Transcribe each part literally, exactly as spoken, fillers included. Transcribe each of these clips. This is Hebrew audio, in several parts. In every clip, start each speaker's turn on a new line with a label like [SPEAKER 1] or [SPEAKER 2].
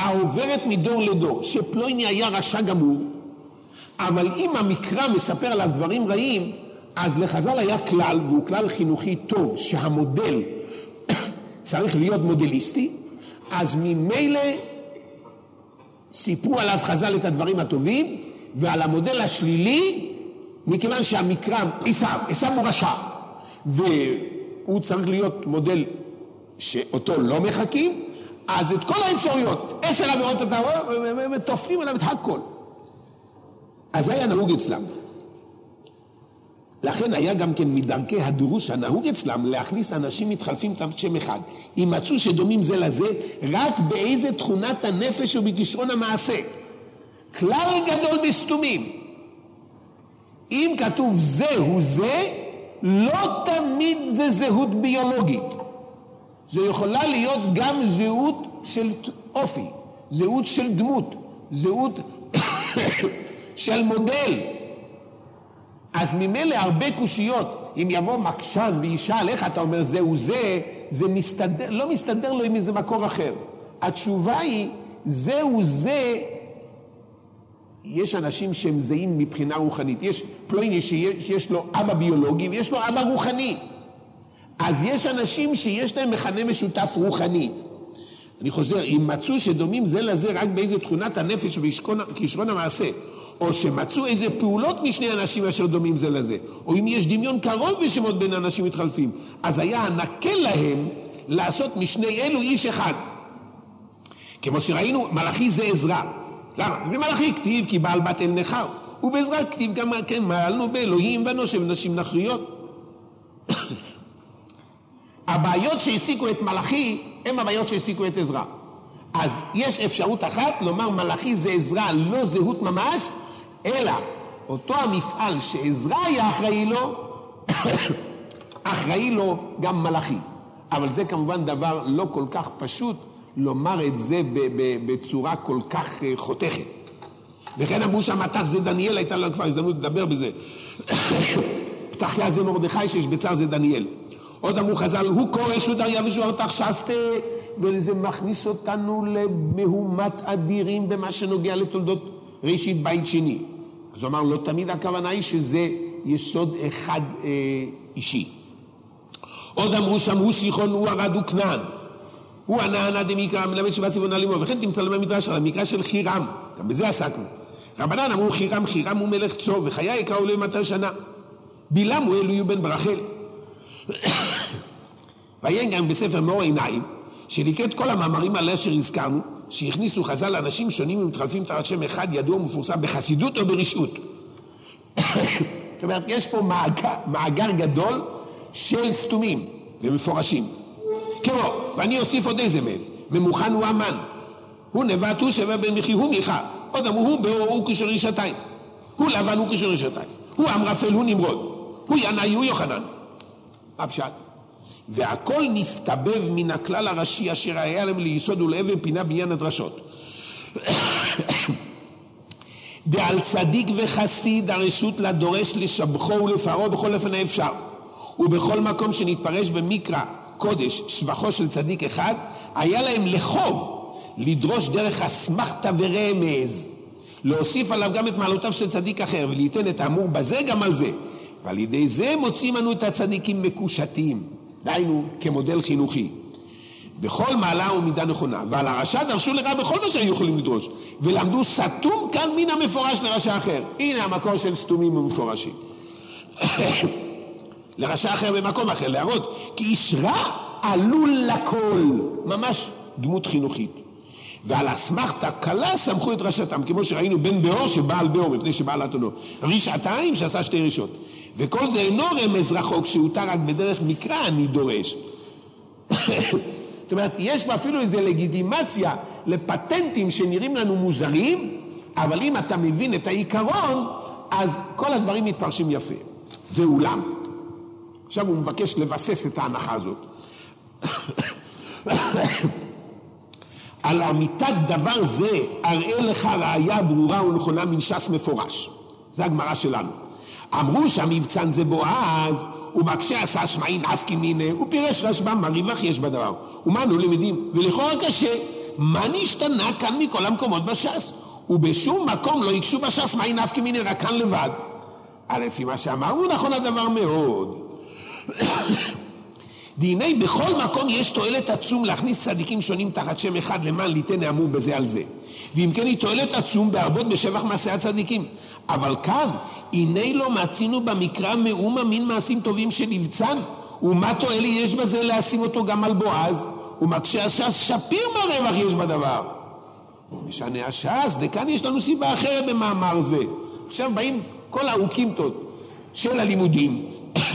[SPEAKER 1] העוברת מדור לדור, שפלוני היה רשע גמור, אבל אם המקרא מספר עליו דברים רעים, אז לחז"ל היה כלל, והוא כלל חינוכי טוב, שהמודל צריך להיות מודליסטי, אז ממילא סיפרו עליו חז"ל את הדברים הטובים, ועל המודל השלילי, מכיוון שהמקרא, עשיו, עשיו הוא רשע, והוא צריך להיות מודל שאותו לא מחכים, אז את כל האפשרויות, עשר עבירות אתה רואה, ותופנים עליו את הכל. אז היה נהוג אצלם. לכן היה גם כן מדרכי הדרוש הנהוג אצלם להכניס אנשים מתחלפים תחת שם אחד. אם מצאו שדומים זה לזה, רק באיזה תכונת הנפש ובכישרון המעשה. כלל גדול בסתומים. אם כתוב זה הוא זה, לא תמיד זה זהות ביולוגית. זה יכולה להיות גם זהות של אופי, זהות של דמות, זהות של מודל. אז ממילא הרבה קושיות, אם יבוא מקשן וישאל איך אתה אומר זהו זה, זה מסתדר, לא מסתדר לו עם איזה מקור אחר. התשובה היא, זהו זה, יש אנשים שהם זהים מבחינה רוחנית. יש פלוני שיש, שיש לו אבא ביולוגי ויש לו אבא רוחני. אז יש אנשים שיש להם מכנה משותף רוחני. אני חוזר, אם מצאו שדומים זה לזה רק באיזה תכונת הנפש וכישרון המעשה, או שמצאו איזה פעולות משני אנשים אשר דומים זה לזה, או אם יש דמיון קרוב בשמות בין אנשים מתחלפים, אז היה נקל להם לעשות משני אלו איש אחד. כמו שראינו, מלאכי זה עזרא. למה? במלאכי כתיב כי בעל בת אל נחר, ובעזרא כתיב גם כן מעלנו באלוהים ונושם נשים נכריות. הבעיות שהסיקו את מלאכי הם הבעיות שהסיקו את עזרא. אז יש אפשרות אחת לומר מלאכי זה עזרא, לא זהות ממש, אלא אותו המפעל שעזרא היה אחראי לו, אחראי לו גם מלאכי. אבל זה כמובן דבר לא כל כך פשוט לומר את זה בצורה כל כך חותכת. וכן אמרו שהמתח זה דניאל, הייתה לנו כבר הזדמנות לדבר בזה. פתחיה זה מרדכי, שיש בצער זה דניאל. עוד אמרו חז"ל, הוא כורש ודריה ושועתך שסתה, וזה מכניס אותנו למהומת אדירים במה שנוגע לתולדות ראשית בית שני. אז הוא אמר, לא תמיד הכוונה היא שזה יסוד אחד אה, אישי. עוד אמרו שם, הוא שיחון, הוא ערד, הוא כנען. הוא הנענה דמיקרא, מלמד שבא צבעונה לימו, וכן תמצא למה מדרש על המקרא של חירם, גם בזה עסקנו. רבנן אמרו חירם, חירם הוא מלך צור, וחיי יקראו לו מאתיים שנה. בלעם הוא אלוהי בן ברחל. ויין גם בספר מאור עיניים, שליקט כל המאמרים עליה אשר הזכרנו, שהכניסו חז"ל אנשים שונים ומתחלפים תחת שם אחד ידוע ומפורסם בחסידות או ברשעות. זאת אומרת, יש פה מאגר, מאגר גדול של סתומים ומפורשים. כמו, ואני אוסיף עוד איזה מהם, ממוכן הוא אמן, הוא נבט, הוא שווה בן מחי, הוא מיכה, עוד אמרו, הוא באור, הוא כשור רשתיים, הוא לבן, הוא כשור רשתיים, הוא אמרפל, הוא נמרוד, הוא ינאי, הוא יוחנן. הפשט. והכל נסתבב מן הכלל הראשי אשר היה להם ליסוד ולאבן פינה בעניין הדרשות. דעל צדיק וחסיד הרשות לדורש לשבחו ולפארו בכל אופן האפשר, ובכל מקום שנתפרש במקרא קודש שבחו של צדיק אחד, היה להם לחוב לדרוש דרך אסמכתא ורמז, להוסיף עליו גם את מעלותיו של צדיק אחר וליתן את האמור בזה גם על זה, ועל ידי זה מוצאים לנו את הצדיקים מקושטים, דיינו כמודל חינוכי בכל מעלה ומידה נכונה. ועל הרשע דרשו לרע בכל מה שהיו יכולים לדרוש, ולמדו סתום כאן מן המפורש לרשע אחר. הנה המקור של סתומים ומפורשים. לרשע אחר במקום אחר, להראות כי איש רע עלול לכל, ממש דמות חינוכית. ועל אסמכתא קלה סמכו את רשעתם, כמו שראינו בן באור שבעל באור מפני שבעל אתונו, רשעתיים שעשה שתי רשות. וכל זה אינו רמז רחוק שהותר רק בדרך מקרא אני דורש. זאת אומרת, יש בה אפילו איזו לגיטימציה לפטנטים שנראים לנו מוזרים, אבל אם אתה מבין את העיקרון, אז כל הדברים מתפרשים יפה. ואולם, עכשיו הוא מבקש לבסס את ההנחה הזאת. על אמיתת דבר זה אראה לך ראיה ברורה ונכונה מן ש"ס מפורש. זה הגמרא שלנו. אמרו שהמבצן זה בועז, ומקשה עשה שמעין אף כמינה, ופירש רשב"ם, מה רווח יש בדבר. ומנו למדים, ולכאורה קשה, מה נשתנה כאן מכל המקומות בש"ס? ובשום מקום לא יקשו בש"ס מהי נפקא מיני, רק כאן לבד. לפי מה שאמרנו נכון הדבר מאוד. דיני בכל מקום יש תועלת עצום להכניס צדיקים שונים תחת שם אחד למען ליתן האמור בזה על זה. ואם כן היא תועלת עצום בהרבות בשבח מעשי הצדיקים. אבל כאן, הנה לא מצינו במקרא מאומה מין מעשים טובים של יבצן, ומה תועלה יש בזה להשים אותו גם על בועז, ומקשה הש"ס שפיר ברווח יש בדבר. משנה הש"ס, וכאן יש לנו סיבה אחרת במאמר זה. עכשיו באים כל האוקימתות של הלימודים,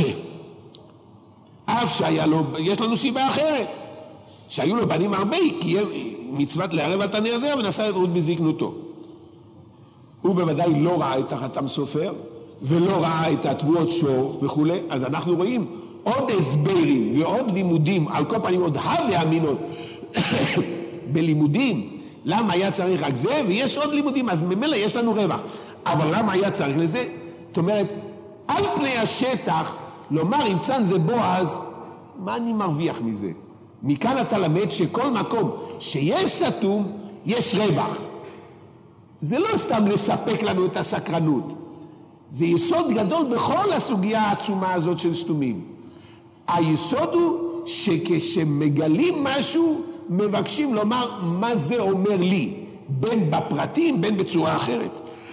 [SPEAKER 1] אף שהיה לו, יש לנו סיבה אחרת, שהיו לו בנים הרבה, כי מצוות לערב על תנא הזה, ונשא את רות בזקנותו. הוא בוודאי לא ראה את החתם סופר, ולא ראה את התבואות שור וכו'. אז אנחנו רואים עוד הסברים ועוד לימודים, על כל פנים עוד הווה אמינון, בלימודים, למה היה צריך רק זה, ויש עוד לימודים, אז ממילא יש לנו רווח. אבל למה היה צריך לזה? זאת אומרת, על פני השטח, לומר יבצן זה בועז, מה אני מרוויח מזה? מכאן אתה למד שכל מקום שיש סתום, יש רווח. זה לא סתם לספק לנו את הסקרנות. זה יסוד גדול בכל הסוגיה העצומה הזאת של סתומים. היסוד הוא שכשמגלים משהו, מבקשים לומר מה זה אומר לי, בין בפרטים, בין בצורה אחרת.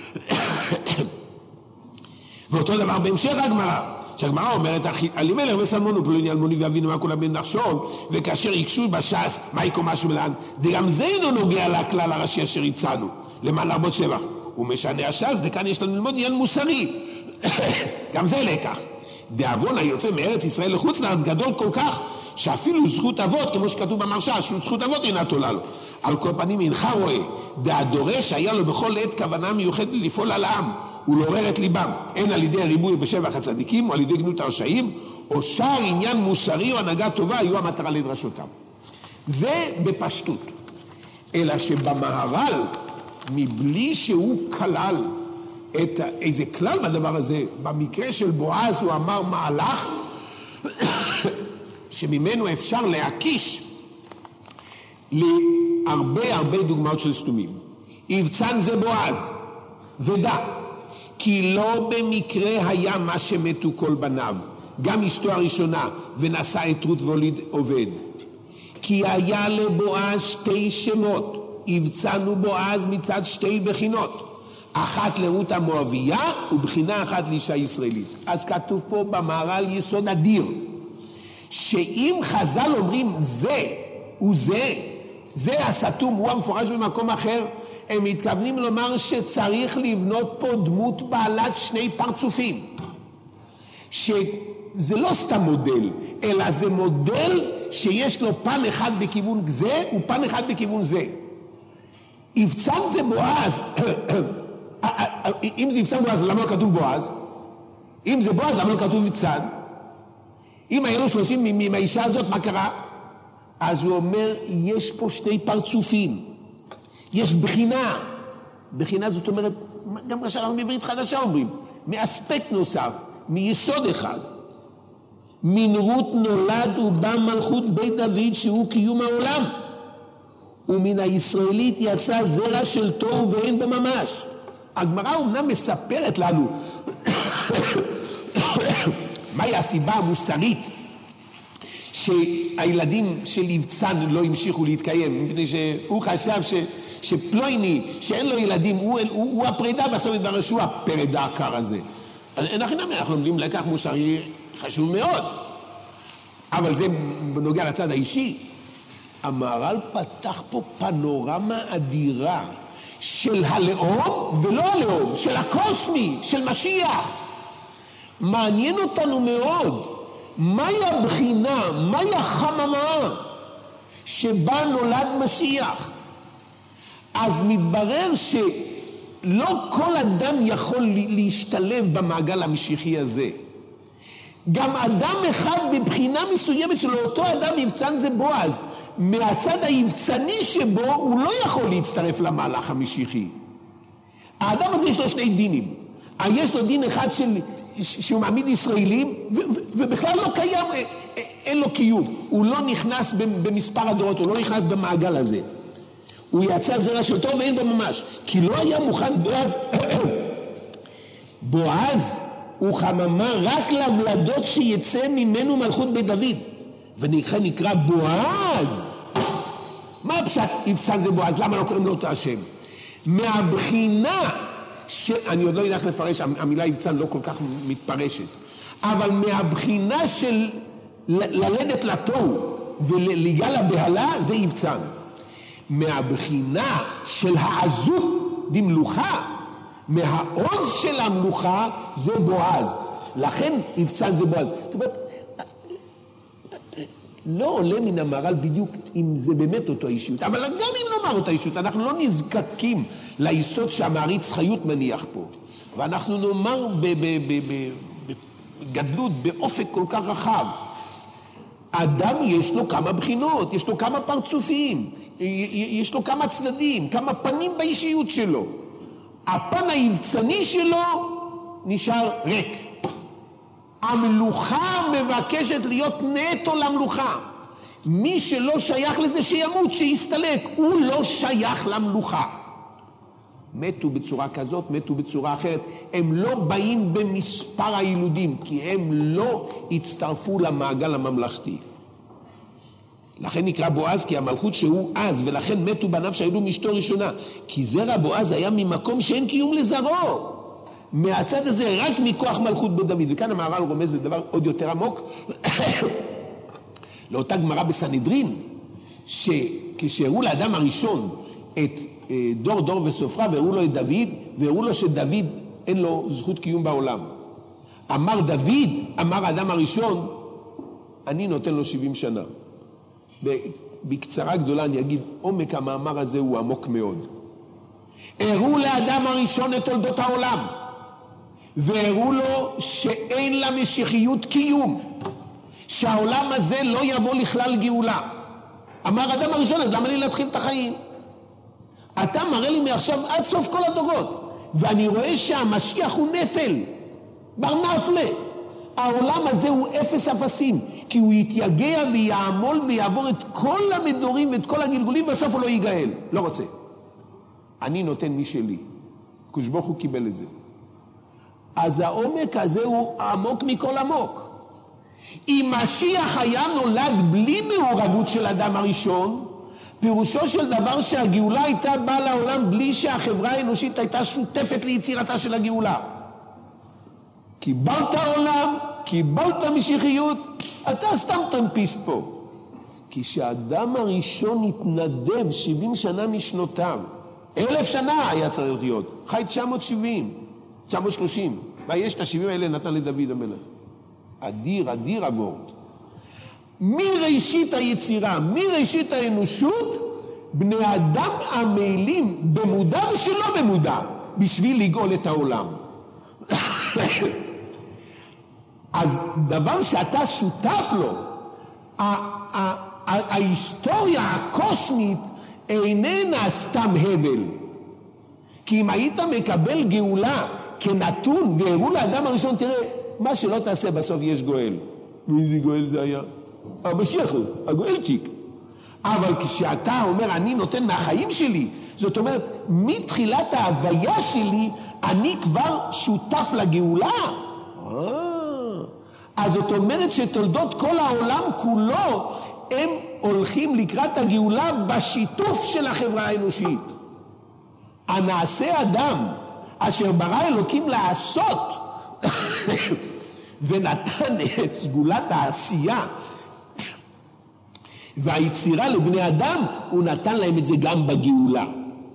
[SPEAKER 1] ואותו דבר בהמשך הגמרא, שהגמרא אומרת, אלימלך וסלמון ופלוני אלמוני ואבינו מה כולם בן נחשון, וכאשר יקשו בש"ס, מה יקום משהו מלאן, וגם זה אינו נוגע לכלל הראשי אשר הצענו, למען להרבות שבח. ומשנה הש"ס, וכאן יש לנו ללמוד עניין מוסרי. גם זה לקח. דאבון היוצא מארץ ישראל לחוץ לארץ גדול כל כך, שאפילו זכות אבות, כמו שכתוב במרשה, זכות אבות אינה תולה לו. על כל פנים אינך רואה, דהדורש היה לו בכל עת כוונה מיוחדת לפעול על העם, ולעורר את ליבם, הן על ידי ריבוי בשבח הצדיקים, או על ידי גנות הרשעים, או שאר עניין מוסרי או הנהגה טובה, היו המטרה לדרשותם. זה בפשטות. אלא שבמהר"ל, מבלי שהוא כלל את איזה כלל בדבר הזה, במקרה של בועז הוא אמר מהלך, שממנו אפשר להקיש להרבה הרבה דוגמאות של סתומים. יבצן זה בועז, ודע, כי לא במקרה היה מה שמתו כל בניו, גם אשתו הראשונה, ונשא את רות והוליד עובד. כי היה לבועז שתי שמות, יבצן ובועז מצד שתי בחינות, אחת לרות המואביה ובחינה אחת לאישה ישראלית. אז כתוב פה במהר"ל יסוד אדיר, שאם חז"ל אומרים זה וזה, זה הסתום, הוא המפורש במקום אחר, הם מתכוונים לומר שצריך לבנות פה דמות בעלת שני פרצופים. שזה לא סתם מודל, אלא זה מודל שיש לו פן אחד בכיוון זה ופן אחד בכיוון זה. יבצן זה בועז, אם זה יבצן בועז, למה לא כתוב בועז? אם זה בועז, למה לא כתוב יבצן? אם היה לו שלושים מהאישה הזאת, מה קרה? אז הוא אומר, יש פה שני פרצופים. יש בחינה. בחינה זאת אומרת, גם מה שאנחנו בעברית חדשה אומרים, מאספקט נוסף, מיסוד אחד. מן רות נולד ובא מלכות בית דוד שהוא קיום העולם. ומן הישראלית יצא זרע של תוהו ואין בו ממש. הגמרא אומנם מספרת לנו מהי הסיבה המוסרית שהילדים של יבצן לא המשיכו להתקיים, מפני שהוא חשב ש, שפלויני, שאין לו ילדים, הוא, הוא, הוא הפרידה, בסוף יתברר שהוא הפרידה הקר הזה. אנחנו, אנחנו לומדים לקח מוסרי חשוב מאוד, אבל זה בנוגע לצד האישי. המהר"ל פתח פה פנורמה אדירה של הלאום ולא הלאום, של הקוסמי, של משיח. מעניין אותנו מאוד מהי הבחינה, מהי החממה שבה נולד משיח. אז מתברר שלא כל אדם יכול להשתלב במעגל המשיחי הזה. גם אדם אחד בבחינה מסוימת של אותו אדם יבצן זה בועז, מהצד היבצני שבו הוא לא יכול להצטרף למהלך המשיחי. האדם הזה יש לו שני דינים. יש לו דין אחד של, שהוא מעמיד ישראלים, ו- ו- ובכלל לא קיים, אין לו קיום. הוא לא נכנס במספר הדורות, הוא לא נכנס במעגל הזה. הוא יצא זרע של טוב ואין בו ממש, כי לא היה מוכן בועז, בועז הוא חממה רק למלדות שיצא ממנו מלכות בית דוד, ונקרא נקרא בועז. מה הפשט יבצן זה בועז? למה לא קוראים לו אותו השם? מהבחינה ש... אני עוד לא יודע איך לפרש, המילה יבצן לא כל כך מתפרשת, אבל מהבחינה של ללדת לתוהו ולגל הבהלה זה יבצן. מהבחינה של העזות דמלוכה, מהעוז של המלוכה זה בועז, לכן יבצן זה בועז. זאת אומרת, לא עולה מן המהר"ל בדיוק אם זה באמת אותו אישיות, אבל גם אם נאמר אותה אישיות, אנחנו לא נזקקים ליסוד שהמעריץ חיות מניח פה, ואנחנו נאמר בגדלות, באופק כל כך רחב, אדם יש לו כמה בחינות, יש לו כמה פרצופים, יש לו כמה צדדים, כמה פנים באישיות שלו. הפן היבצני שלו נשאר ריק. המלוכה מבקשת להיות נטו למלוכה. מי שלא שייך לזה שימות, שיסתלק, הוא לא שייך למלוכה. מתו בצורה כזאת, מתו בצורה אחרת. הם לא באים במספר הילודים, כי הם לא הצטרפו למעגל הממלכתי. לכן נקרא בועז, כי המלכות שהוא אז, ולכן מתו בניו שהיו מאשתו ראשונה. כי זרע בועז היה ממקום שאין קיום לזרעו. מהצד הזה, רק מכוח מלכות בית דוד. וכאן המהר"ל רומז לדבר עוד יותר עמוק. לאותה גמרא בסנהדרין, שכשהראו לאדם הראשון את דור דור וסופרה, והראו לו את דוד, והראו לו שדוד אין לו זכות קיום בעולם. אמר דוד, אמר האדם הראשון, אני נותן לו שבעים שנה. בקצרה גדולה אני אגיד, עומק המאמר הזה הוא עמוק מאוד. הראו לאדם הראשון את תולדות העולם, והראו לו שאין לה משיחיות קיום, שהעולם הזה לא יבוא לכלל גאולה. אמר האדם הראשון, אז למה לי להתחיל את החיים? אתה מראה לי מעכשיו עד סוף כל הדורות, ואני רואה שהמשיח הוא נפל, בר נפלה. העולם הזה הוא אפס אפסים, כי הוא יתייגע ויעמול ויעבור את כל המדורים ואת כל הגלגולים, בסוף הוא לא ייגאל. לא רוצה. אני נותן משלי. הקדוש ברוך הוא קיבל את זה. אז העומק הזה הוא עמוק מכל עמוק. אם משיח היה נולד בלי מעורבות של אדם הראשון, פירושו של דבר שהגאולה הייתה באה לעולם בלי שהחברה האנושית הייתה שותפת ליצירתה של הגאולה. קיבלת עולם, קיבלת משיחיות, אתה סתם טרמפיסט פה. כי שהאדם הראשון התנדב שבעים שנה משנותיו, אלף שנה היה צריך להיות, חי תשע מאות שבעים, תשע מאות שלושים, ויש את השבעים האלה נתן לדוד המלך. אדיר, אדיר עבורת. מראשית היצירה, מראשית האנושות, בני אדם עמלים במודע ושלא במודע, בשביל לגאול את העולם. אז דבר שאתה שותף לו, ההיסטוריה הקוסמית איננה סתם הבל. כי אם היית מקבל גאולה כנתון, והראו לאדם הראשון, תראה, מה שלא תעשה בסוף יש גואל. איזה גואל זה היה? המשיח הוא, הגואלצ'יק. אבל כשאתה אומר, אני נותן מהחיים שלי, זאת אומרת, מתחילת ההוויה שלי, אני כבר שותף לגאולה. אז זאת אומרת שתולדות כל העולם כולו, הם הולכים לקראת הגאולה בשיתוף של החברה האנושית. הנעשה אדם, אשר ברא אלוקים לעשות, ונתן את סגולת העשייה, והיצירה לבני אדם, הוא נתן להם את זה גם בגאולה.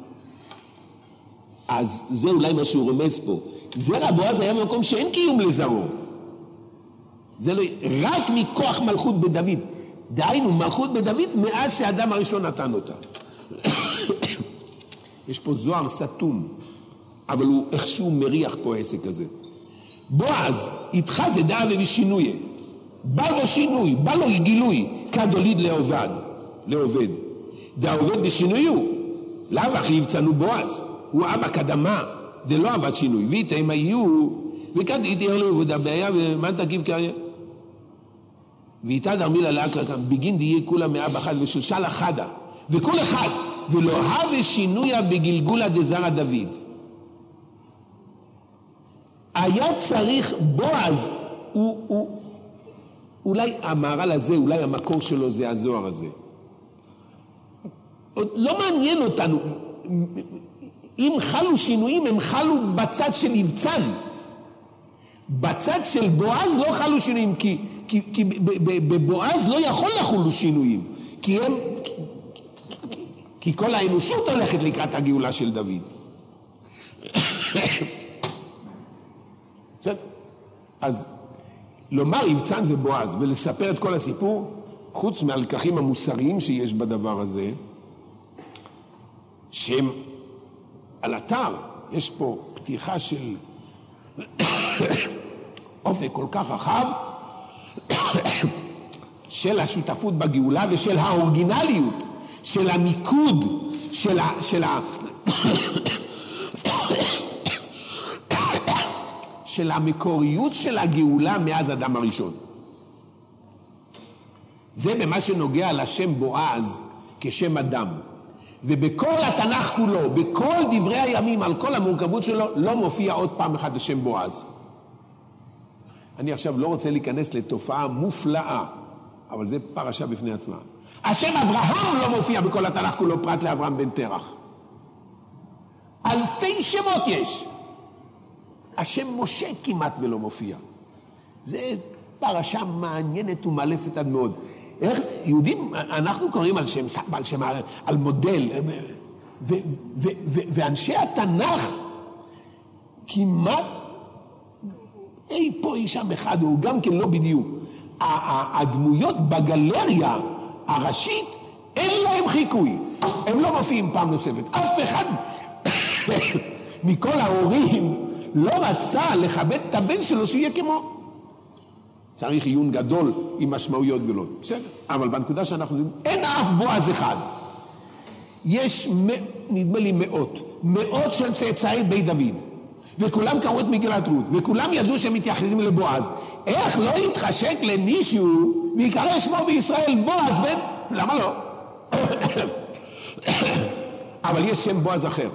[SPEAKER 1] אז זה אולי מה שהוא רומז פה. זרע בועז היה במקום שאין קיום לזרעו. זה לא, רק מכוח מלכות בדוד. דהיינו, מלכות בדוד מאז שהאדם הראשון נתן אותה. יש פה זוהר סתום, אבל הוא איכשהו מריח פה העסק הזה. בועז, איתך זה דעה ובשינוי. בא לו שינוי, בא לו גילוי, כדוליד לעובד, לעובד. דעובד בשינוי הוא. לאו אחי יבצנו בועז, הוא אבא קדמה, זה לא עבד שינוי. ויתם היו, וכאן יתאר לו עבודה בעיה, ומה תקיב קריה? ואיתה דרמילה לאקרא כאן, בגין דיה כולה מאב אחד ושלשל אחדה, וכל אחד, ולא הווה שינויה בגלגולה דזרע דוד. היה צריך בועז, הוא, הוא, אולי המהר"ל הזה, אולי המקור שלו זה הזוהר הזה. לא מעניין אותנו, אם חלו שינויים הם חלו בצד של יבצן, בצד של בועז לא חלו שינויים, כי, כי, כי בבועז לא יכול לחולו שינויים, כי הם, כי, כי כל האנושות הולכת לקראת הגאולה של דוד. אז לומר יבצן זה בועז ולספר את כל הסיפור, חוץ מהלקחים המוסריים שיש בדבר הזה, שהם על אתר, יש פה פתיחה של אופק כל כך רחב של השותפות בגאולה ושל האורגינליות, של המיקוד, של ה... של ה... של המקוריות של הגאולה מאז אדם הראשון. זה במה שנוגע לשם בועז כשם אדם. ובכל התנ"ך כולו, בכל דברי הימים, על כל המורכבות שלו, לא מופיע עוד פעם אחת לשם בועז. אני עכשיו לא רוצה להיכנס לתופעה מופלאה, אבל זה פרשה בפני עצמה. השם אברהם לא מופיע בכל התנ"ך כולו פרט לאברהם בן תרח. אלפי שמות יש. השם משה כמעט ולא מופיע. זה פרשה מעניינת ומאלפת עד מאוד. איך יהודים, אנחנו קוראים על שם סבא, על שם, על מודל, ו, ו, ו, ואנשי התנ"ך כמעט, אי פה אי שם אחד, הוא גם כן לא בדיוק. הדמויות בגלריה הראשית, אין להם חיקוי. הם לא מופיעים פעם נוספת. אף אחד מכל ההורים לא רצה לכבד את הבן שלו שיהיה כמו. צריך עיון גדול עם משמעויות גדולות. בסדר? אבל בנקודה שאנחנו יודעים, אין אף בועז אחד. יש, נדמה לי, מאות. מאות של צאצאי בית דוד. וכולם קראו את מגילת רות. וכולם ידעו שהם מתייחסים לבועז. איך לא יתחשק למישהו ויקרא שמו בישראל בועז בן? למה לא? אבל יש שם בועז אחר.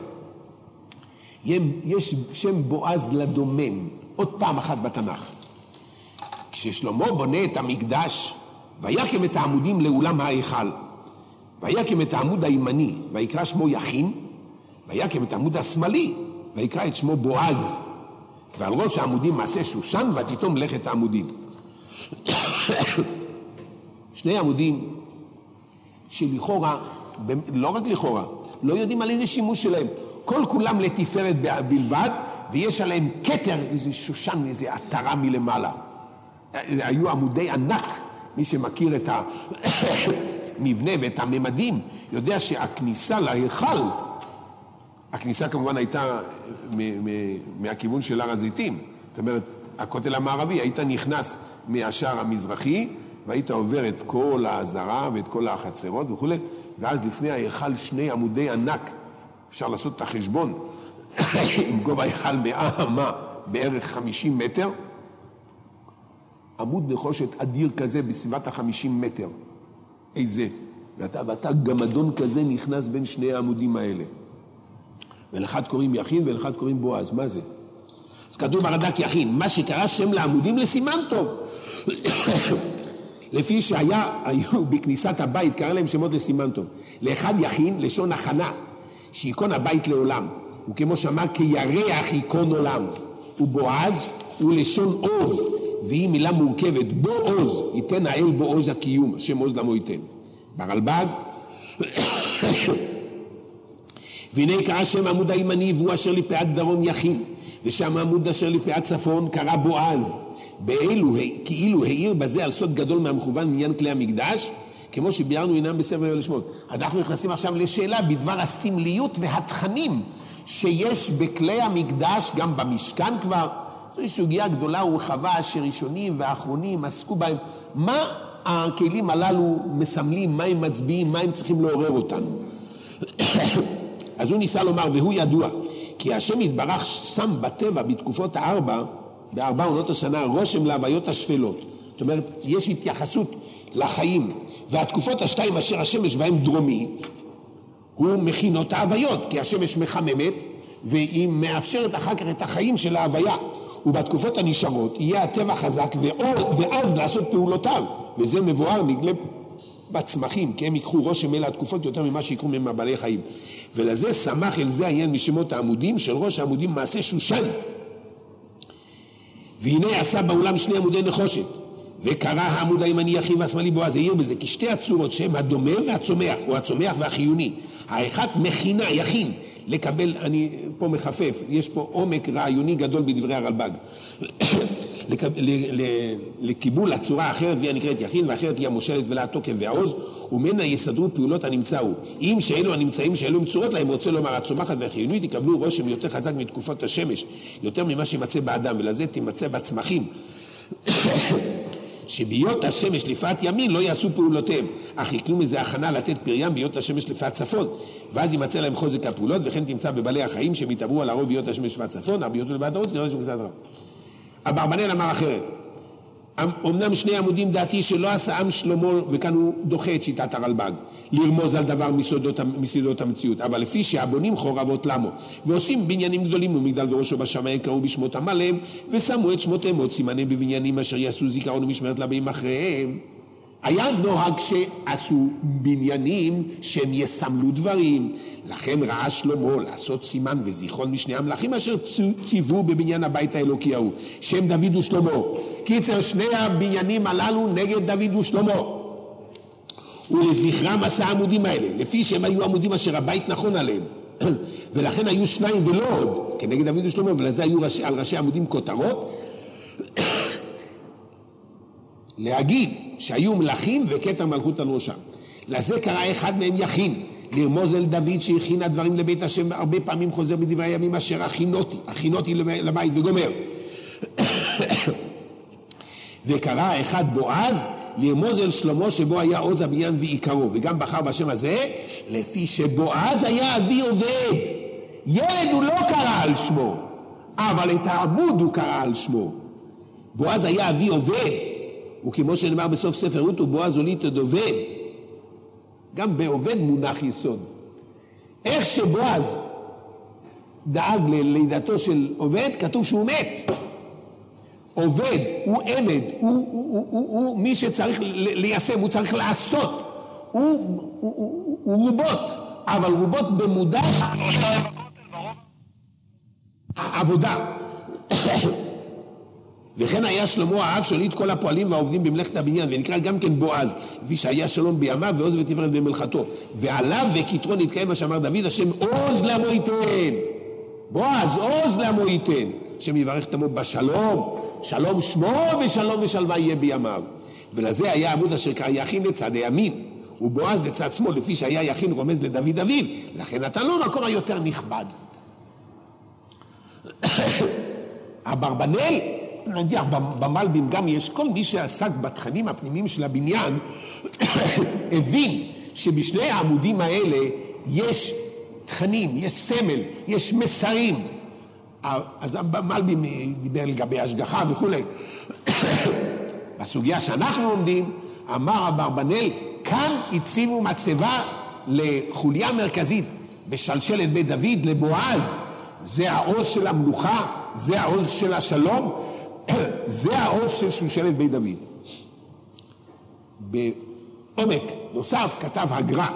[SPEAKER 1] יש שם בועז לדומם, עוד פעם אחת בתנ"ך. כששלמה בונה את המקדש, ויקם את העמודים לאולם ההיכל, ויקם את העמוד הימני, ויקרא שמו יכין, ויקם את העמוד השמאלי, ויקרא את שמו בועז, ועל ראש העמודים מעשה שושן, ותיתום מלאכת העמודים. שני עמודים שלכאורה, לא רק לכאורה, לא יודעים על איזה שימוש שלהם, כל כולם לתפארת בלבד, ויש עליהם כתר, איזה שושן, איזה עטרה מלמעלה. היו עמודי ענק, מי שמכיר את המבנה ואת הממדים, יודע שהכניסה להיכל, הכניסה כמובן הייתה מהכיוון של הר הזיתים, זאת אומרת, הכותל המערבי, היית נכנס מהשער המזרחי, והיית עובר את כל העזרה ואת כל החצרות וכו', ואז לפני ההיכל שני עמודי ענק, אפשר לעשות את החשבון, עם גובה ההיכל מאה אמה, בערך חמישים מטר, עמוד נחושת אדיר כזה בסביבת החמישים מטר. איזה? ואתה, ואתה גמדון כזה נכנס בין שני העמודים האלה. ולאחד קוראים יכין ולאחד קוראים בועז. מה זה? אז כתוב ברד"ק יכין, מה שקרא שם לעמודים לסימן טוב. לפי שהיה, היו בכניסת הבית, קרא להם שמות לסימן טוב. לאחד יכין, לשון הכנה, שיקון הבית לעולם. וכמו שאמר, כירח יקון עולם. ובועז הוא לשון עוז. והיא מילה מורכבת, בו עוז, ייתן האל בו עוז הקיום, השם עוז למו ייתן. ברלב"ג, והנה קרא שם עמוד הימני, והוא אשר לפעת דרום יכין, ושם עמוד אשר לפעת צפון קרא בועז, באלו, כאילו העיר בזה על סוד גדול מהמכוון מעניין כלי המקדש, כמו שביארנו אינם בספר יואל שמות. אנחנו נכנסים עכשיו לשאלה בדבר הסמליות והתכנים שיש בכלי המקדש, גם במשכן כבר, זוהי סוגיה גדולה ורחבה שראשונים ואחרונים עסקו בהם. מה הכלים הללו מסמלים, מה הם מצביעים, מה הם צריכים לעורר אותנו? אז הוא ניסה לומר, והוא ידוע, כי השם יתברך שם בטבע בתקופות הארבע, בארבע עונות השנה, רושם להוויות השפלות. זאת אומרת, יש התייחסות לחיים, והתקופות השתיים אשר השמש בהם דרומי, הוא מכינות ההוויות, כי השמש מחממת, והיא מאפשרת אחר כך את החיים של ההוויה. ובתקופות הנשארות יהיה הטבע חזק, ואז לעשות פעולותיו, וזה מבואר נגלה בצמחים, כי הם ייקחו רושם אלה התקופות יותר ממה שיקחו מהם הבעלי חיים. ולזה שמח אל זה העניין משמות העמודים, של ראש העמודים מעשה שושן. והנה עשה בעולם שני עמודי נחושת, וקרא העמוד הימני יחיד והשמאלי בועז, העיר בזה, כי שתי הצורות שהם הדומם והצומח, או הצומח והחיוני, האחת מכינה, יכין, לקבל, אני פה מחפף, יש פה עומק רעיוני גדול בדברי הרלב"ג, לקיבול הצורה האחרת והיא הנקראת יכין, ואחרת היא המושלת ולה התוקף והעוז, ומנה יסדרו פעולות הנמצאו. אם שאלו הנמצאים שאלו עם צורות להם, רוצה לומר, הצומחת והחיונית יקבלו רושם יותר חזק מתקופות השמש, יותר ממה שימצא באדם, ולזה תימצא בצמחים. שביות השמש לפעת ימין לא יעשו פעולותיהם, אך יקנו מזה הכנה לתת פריים ביות השמש לפעת צפון, ואז יימצא להם חוזק הפעולות, וכן תמצא בבעלי החיים שמתעברו על הרוב ביות השמש לפעת צפון, הביות לבעדרות, נראה שמקצת רב. אברבנאל אמר אחרת, אמנם שני עמודים דעתי שלא עשה עם שלמה, וכאן הוא דוחה את שיטת הרלב"ג, לרמוז על דבר מסודות, מסודות המציאות, אבל לפי שהבונים חורבות למו, ועושים בניינים גדולים ומגדל וראשו בשמיים קראו בשמותם עליהם, ושמו את שמותיהם עוד סימנים בבניינים אשר יעשו זיכרון ומשמרת לבאים אחריהם. היה נוהג שעשו בניינים שהם יסמלו דברים, לכן ראה שלמה לעשות סימן וזיכרון משני המלאכים אשר ציוו בבניין הבית האלוקי ההוא, שם דוד ושלמה. קיצר שני הבניינים הללו נגד דוד ושלמה, ולזכרם עשה העמודים האלה, לפי שהם היו עמודים אשר הבית נכון עליהם, ולכן היו שניים ולא עוד, כנגד דוד ושלמה, ולזה היו ראשי, על ראשי עמודים כותרות, להגיד שהיו מלאכים וקטע מלכות על ראשם. לזה קרא אחד מהם יכין, לרמוז אל דוד שהכין הדברים לבית השם, הרבה פעמים חוזר בדברי הימים אשר הכינותי, הכינותי לבית וגומר. וקרא אחד בועז, לרמוז אל שלמה שבו היה עוז הבניין ועיקרו, וגם בחר בשם הזה, לפי שבועז היה אבי עובד. ילד הוא לא קרא על שמו, אבל את העמוד הוא קרא על שמו. בועז היה אבי עובד, וכמו שנאמר בסוף ספר רות, ובועז הוליד את עובד. גם בעובד מונח יסוד. איך שבועז דאג ללידתו של עובד, כתוב שהוא מת. עובד הוא עבד, הוא, הוא, הוא, הוא, הוא מי שצריך ליישם, הוא צריך לעשות. הוא, הוא, הוא, הוא רובוט, אבל רובוט במודע עבודה. וכן היה שלמה האב שליט כל הפועלים והעובדים במלאכת הבניין, ונקרא גם כן בועז, לפי שהיה שלום בימיו ועוז ותפארת במלכתו. ועליו וכתרו נתקיים מה שאמר דוד, השם עוז לעמו ייתן. בועז עוז לעמו ייתן. השם יברך את עמו בשלום, שלום שמו ושלום ושלווה יהיה בימיו. ולזה היה עמוד אשר קרא יכין לצד הימין, ובועז לצד שמאל, לפי שהיה יכין רומז לדוד אביו, לכן נתן לו מקום היותר נכבד. אברבנאל, נגיע, במלבים גם יש, כל מי שעסק בתכנים הפנימיים של הבניין, הבין שבשני העמודים האלה יש תכנים, יש סמל, יש מסרים. אז במלבים דיבר לגבי השגחה וכו'. בסוגיה שאנחנו עומדים, אמר אברבנאל, כאן הציבו מצבה לחוליה מרכזית בשלשלת בית דוד, לבועז. זה העוז של המלוכה, זה העוז של השלום, זה העוז של שושלת בית דוד. בעומק נוסף כתב הגר"א,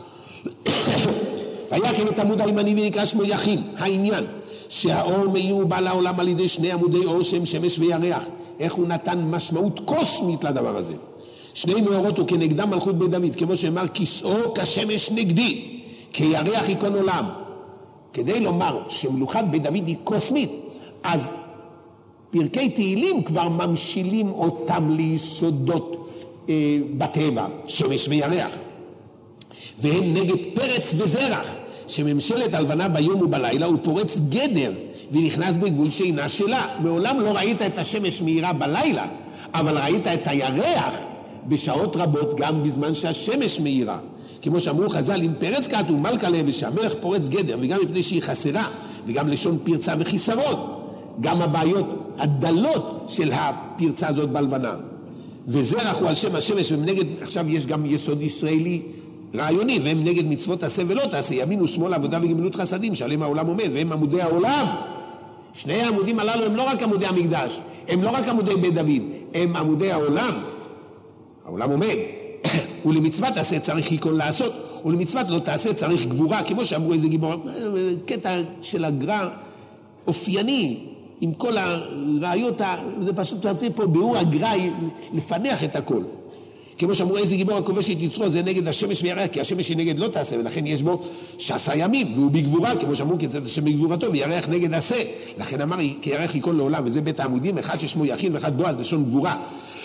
[SPEAKER 1] ויכין את עמוד הימני ונקרא שמו יכין. העניין שהאור מאיר בא לעולם על ידי שני עמודי אור שהם שמש וירח. איך הוא נתן משמעות קוסמית לדבר הזה. שני מאורות הוא כנגדם מלכות בית דוד, כמו שאמר כיסאו כשמש נגדי, כירח ייכון עולם. כדי לומר שמלוכת בית דוד היא קוסמית, אז פרקי תהילים כבר ממשילים אותם ליסודות אה, בטבע, שמש וירח. והם נגד פרץ וזרח, שממשלת הלבנה ביום ובלילה הוא פורץ גדר ונכנס בגבול שינה שלה. מעולם לא ראית את השמש מהירה בלילה, אבל ראית את הירח בשעות רבות גם בזמן שהשמש מהירה. כמו שאמרו חז"ל, אם פרץ כתוב מלכה לב ושהמלך פורץ גדר, וגם מפני שהיא חסרה, וגם לשון פרצה וחיסרון, גם הבעיות הדלות של הפרצה הזאת בלבנה. וזרח הוא על שם השמש, ומנגד עכשיו יש גם יסוד ישראלי רעיוני, והם נגד מצוות תעשה ולא תעשה, ימין ושמאל עבודה וגמילות חסדים, שעליהם העולם עומד, והם עמודי העולם. שני העמודים הללו הם לא רק עמודי המקדש, הם לא רק עמודי בית דוד, הם עמודי העולם. העולם עומד. ולמצוות תעשה צריך חיכון לעשות, ולמצוות לא תעשה צריך גבורה, כמו שאמרו איזה גיבור, קטע של הגר"א אופייני, עם כל הראיות, זה פשוט תרצה פה ביאור הגר"א לפנח את הכל. כמו שאמרו איזה גיבור הכובש את יצרו, זה נגד השמש וירח, כי השמש היא נגד לא תעשה, ולכן יש בו שעשה ימים, והוא בגבורה, כמו שאמרו כיצד השם בגבורתו, וירח נגד עשה. לכן אמר, כי ירח ייכון לעולם, וזה בית העמודים, אחד ששמו יכין ואחד בועז, לשון גבורה.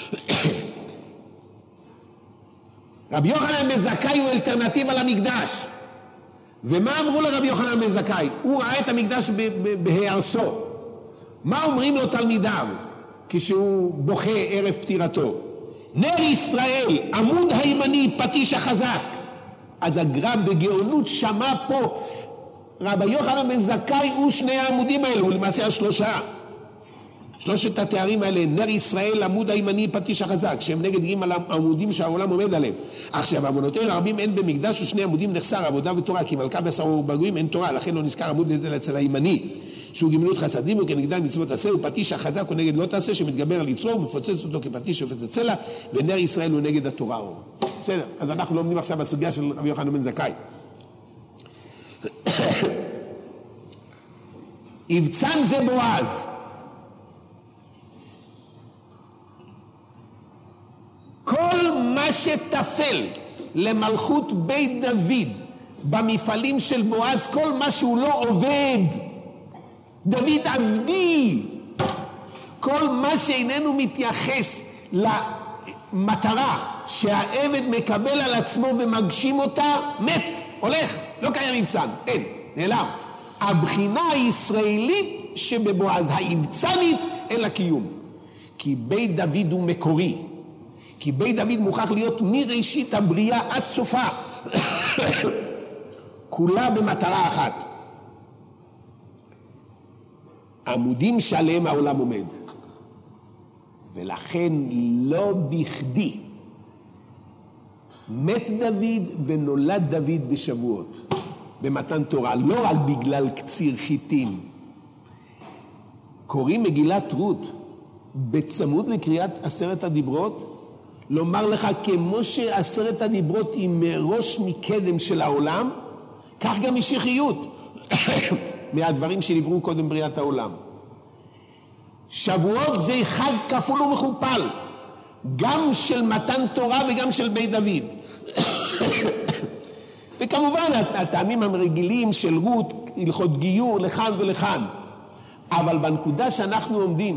[SPEAKER 1] רבי יוחנן בן זכאי הוא אלטרנטיבה למקדש. ומה אמרו לרבי יוחנן בן זכאי? הוא ראה את המקדש בהרסו. מה אומרים לו תלמידיו כשהוא בוכה ערב פטירתו? נר ישראל, עמוד הימני, פטיש החזק. אז הגר"א בגאונות שמע פה, רבי יוחנן בן זכאי הוא שני העמודים האלו, למעשה השלושה. שלושת התארים האלה, נר ישראל, עמוד הימני, פטיש החזק, שהם נגד ג' העמודים שהעולם עומד עליהם. עכשיו, עוונותינו לרבים אין במקדש ושני עמודים נחסר, עבודה ותורה, כי מלכה ועשרה בגויים אין תורה, לכן לא נזכר עמוד אצל הימני, שהוא גמילות חסדים וכנגדם מצוות עשה, ופטיש החזק הוא נגד לא תעשה, שמתגבר על יצרו ומפוצץ אותו כפטיש ופצץ סלע, ונר ישראל הוא נגד התורה. בסדר, אז אנחנו לומדים עכשיו בסוגיה של רבי יוחנן בן זכאי. יבצן זה בועז. כל מה שתפל למלכות בית דוד במפעלים של בועז, כל מה שהוא לא עובד, דוד עבדי, כל מה שאיננו מתייחס למטרה שהעבד מקבל על עצמו ומגשים אותה, מת, הולך, לא קיים מבצן, אין, נעלם. הבחינה הישראלית שבבועז, היבצנית, אין לה קיום. כי בית דוד הוא מקורי. כי בית דוד מוכרח להיות מראשית הבריאה עד סופה. כולה במטרה אחת. עמודים שעליהם העולם עומד. ולכן לא בכדי מת דוד ונולד דוד בשבועות. במתן תורה, לא רק בגלל קציר חיטים. קוראים מגילת רות בצמוד לקריאת עשרת הדיברות, לומר לך, כמו שעשרת הדיברות היא מראש מקדם של העולם, כך גם משיחיות, מהדברים שנבראו קודם בריאת העולם. שבועות זה חג כפול ומכופל, גם של מתן תורה וגם של בית דוד. וכמובן, הטעמים הרגילים של רות, הלכות גיור, לכאן ולכאן. אבל בנקודה שאנחנו עומדים,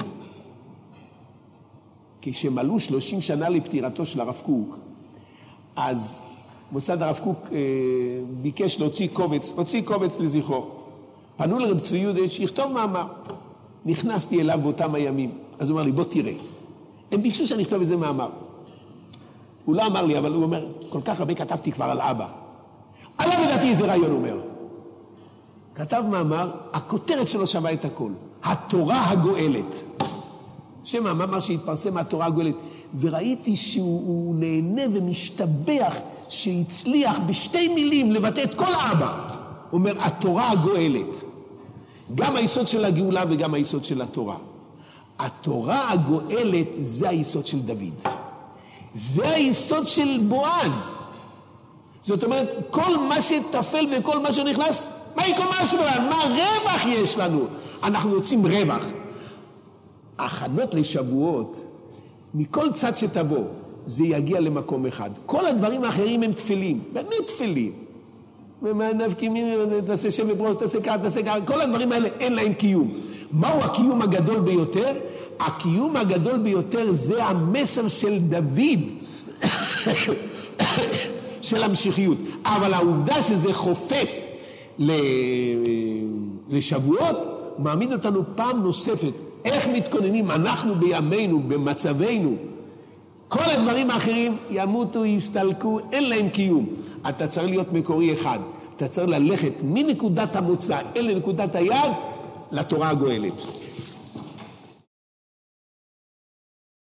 [SPEAKER 1] כשמלאו שלושים שנה לפטירתו של הרב קוק, אז מוסד הרב קוק אה, ביקש להוציא קובץ, הוציא קובץ לזכרו. פנו לרב צבי יהודה שיכתוב מאמר. נכנסתי אליו באותם הימים. אז הוא אמר לי, בוא תראה. הם ביקשו שאני אכתוב איזה מאמר. הוא לא אמר לי, אבל הוא אומר, כל כך הרבה כתבתי כבר על אבא. עלה בדעתי איזה רעיון, הוא אומר. כתב מאמר, הכותרת שלו שווה את הכל. התורה הגואלת. שם המאמר שהתפרסם מהתורה הגואלת. וראיתי שהוא נהנה ומשתבח שהצליח בשתי מילים לבטא את כל האבא. הוא אומר, התורה הגואלת. גם היסוד של הגאולה וגם היסוד של התורה. התורה הגואלת זה היסוד של דוד. זה היסוד של בועז. זאת אומרת, כל מה שתפל וכל מה שנכנס, מה יקום שלנו? מה רווח יש לנו? אנחנו רוצים רווח. הכנות לשבועות, מכל צד שתבוא, זה יגיע למקום אחד. כל הדברים האחרים הם תפלים, באמת תפלים. נבקים, תעשה שם וברוס, תעשה כך, תעשה כך, כל הדברים האלה אין להם קיום. מהו הקיום הגדול ביותר? הקיום הגדול ביותר זה המסר של דוד, של המשיחיות. אבל העובדה שזה חופף לשבועות, מעמיד אותנו פעם נוספת. איך מתכוננים אנחנו בימינו, במצבנו? כל הדברים האחרים ימותו, יסתלקו, אין להם קיום. אתה צריך להיות מקורי אחד. אתה צריך ללכת מנקודת המוצא אל נקודת היעד לתורה הגואלת.